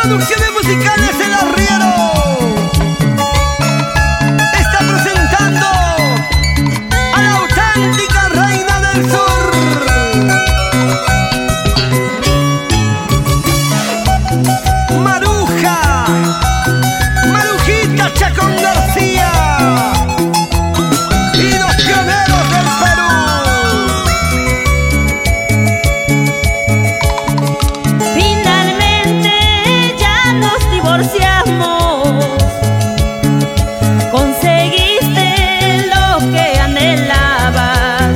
Producciones musicales El Arriero está presentando a la auténtica reina del sur, Maruja, Marujita Chacón García y los pioneros del Perú. Conseguiste lo que anhelabas.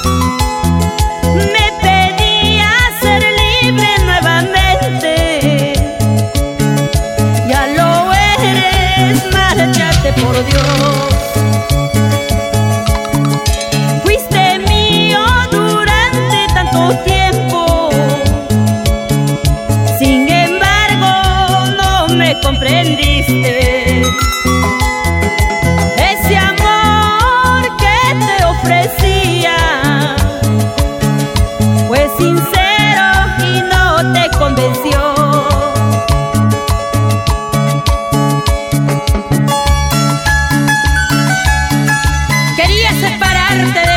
Me pedías ser libre nuevamente. Ya lo eres, márchate por Dios. Fuiste mío durante tanto tiempo. Sin embargo, no me comprendiste. Ese amor que te ofrecía fue sincero y no te convenció. Querías separarte de